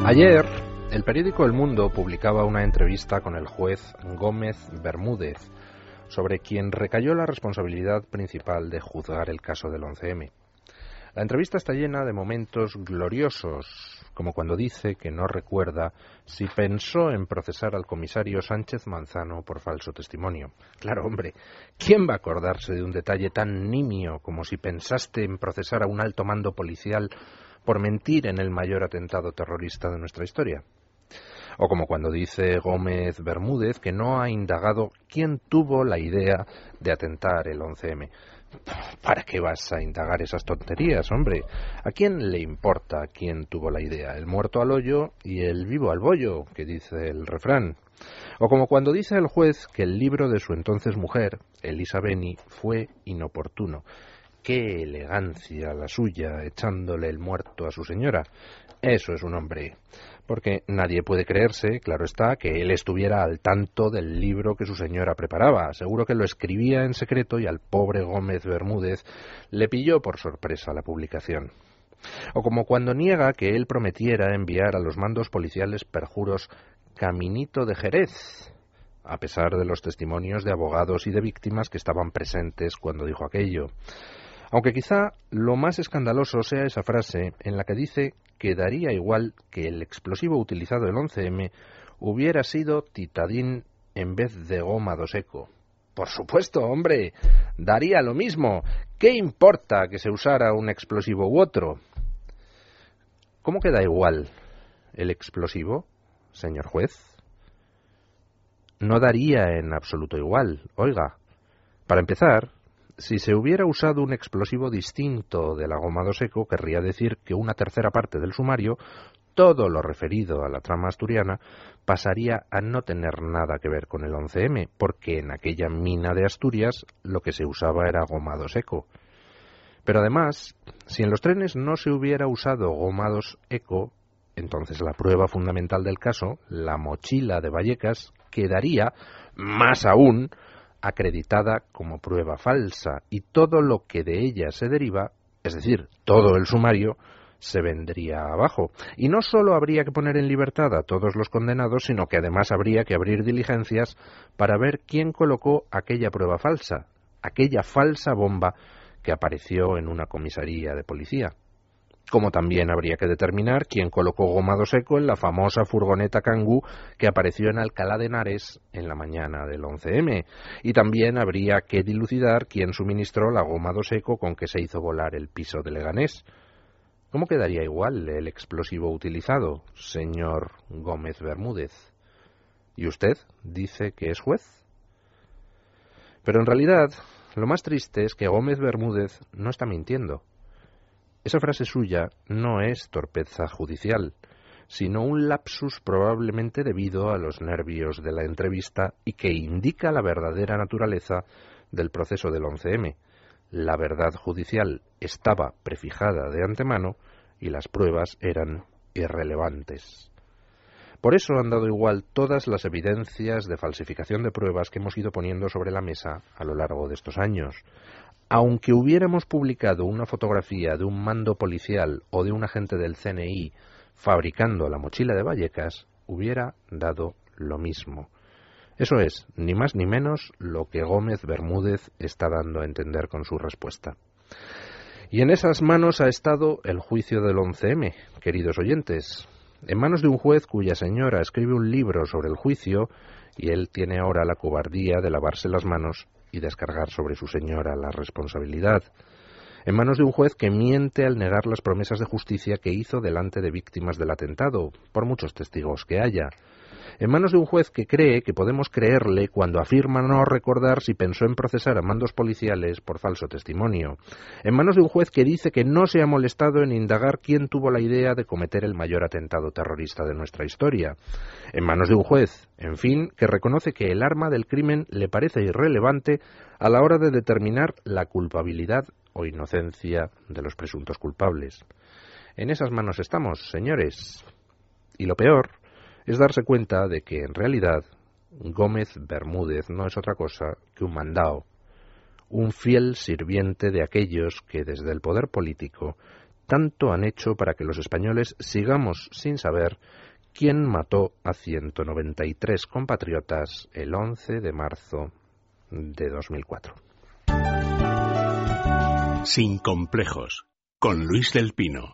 Ayer, el periódico El Mundo publicaba una entrevista con el juez Gómez Bermúdez, sobre quien recayó la responsabilidad principal de juzgar el caso del 11M. La entrevista está llena de momentos gloriosos, como cuando dice que no recuerda si pensó en procesar al comisario Sánchez Manzano por falso testimonio. Claro, hombre, ¿quién va a acordarse de un detalle tan nimio como si pensaste en procesar a un alto mando policial por mentir en el mayor atentado terrorista de nuestra historia? O como cuando dice Gómez Bermúdez que no ha indagado quién tuvo la idea de atentar el 11M. ¿Para qué vas a indagar esas tonterías, hombre? ¿A quién le importa quién tuvo la idea? El muerto al hoyo y el vivo al bollo, que dice el refrán. O como cuando dice el juez que el libro de su entonces mujer, Elisa Beni, fue inoportuno. ¡Qué elegancia la suya, echándole el muerto a su señora! Eso es un hombre. Porque nadie puede creerse, claro está, que él estuviera al tanto del libro que su señora preparaba. Seguro que lo escribía en secreto y al pobre Gómez Bermúdez le pilló por sorpresa la publicación. O como cuando niega que él prometiera enviar a los mandos policiales perjuros Caminito de Jerez, a pesar de los testimonios de abogados y de víctimas que estaban presentes cuando dijo aquello. Aunque quizá lo más escandaloso sea esa frase en la que dice que daría igual que el explosivo utilizado el 11M hubiera sido titadín en vez de goma doseco. Por supuesto, hombre, daría lo mismo. ¿Qué importa que se usara un explosivo u otro? ¿Cómo que da igual el explosivo, señor juez? No daría en absoluto igual, oiga. Para empezar, si se hubiera usado un explosivo distinto de la goma doseco, querría decir que una tercera parte del sumario, todo lo referido a la trama asturiana, pasaría a no tener nada que ver con el 11M, porque en aquella mina de Asturias lo que se usaba era goma doseco. Pero además, si en los trenes no se hubiera usado goma doseco, entonces la prueba fundamental del caso, la mochila de Vallecas, quedaría, más aún, acreditada como prueba falsa, y todo lo que de ella se deriva, es decir, todo el sumario, se vendría abajo. Y no solo habría que poner en libertad a todos los condenados, sino que además habría que abrir diligencias para ver quién colocó aquella prueba falsa, aquella falsa bomba que apareció en una comisaría de policía. Como también habría que determinar quién colocó goma doseco en la famosa furgoneta Kangoo que apareció en Alcalá de Henares en la mañana del 11M. Y también habría que dilucidar quién suministró la goma doseco con que se hizo volar el piso de Leganés. ¿Cómo quedaría igual el explosivo utilizado, señor Gómez Bermúdez? ¿Y usted dice que es juez? Pero en realidad, lo más triste es que Gómez Bermúdez no está mintiendo. Esa frase suya no es torpeza judicial, sino un lapsus probablemente debido a los nervios de la entrevista y que indica la verdadera naturaleza del proceso del 11M. La verdad judicial estaba prefijada de antemano y las pruebas eran irrelevantes. Por eso han dado igual todas las evidencias de falsificación de pruebas que hemos ido poniendo sobre la mesa a lo largo de estos años. Aunque hubiéramos publicado una fotografía de un mando policial o de un agente del CNI fabricando la mochila de Vallecas, hubiera dado lo mismo. Eso es, ni más ni menos, lo que Gómez Bermúdez está dando a entender con su respuesta. Y en esas manos ha estado el juicio del 11M, queridos oyentes. En manos de un juez cuya señora escribe un libro sobre el juicio y él tiene ahora la cobardía de lavarse las manos y descargar sobre su señora la responsabilidad. En manos de un juez que miente al negar las promesas de justicia que hizo delante de víctimas del atentado, por muchos testigos que haya. En manos de un juez que cree que podemos creerle cuando afirma no recordar si pensó en procesar a mandos policiales por falso testimonio. En manos de un juez que dice que no se ha molestado en indagar quién tuvo la idea de cometer el mayor atentado terrorista de nuestra historia. En manos de un juez, en fin, que reconoce que el arma del crimen le parece irrelevante a la hora de determinar la culpabilidad o inocencia de los presuntos culpables. En esas manos estamos, señores. Y lo peor es darse cuenta de que, en realidad, Gómez Bermúdez no es otra cosa que un mandao, un fiel sirviente de aquellos que desde el poder político tanto han hecho para que los españoles sigamos sin saber quién mató a 193 compatriotas el 11 de marzo de 2004. Sin complejos, con Luis del Pino.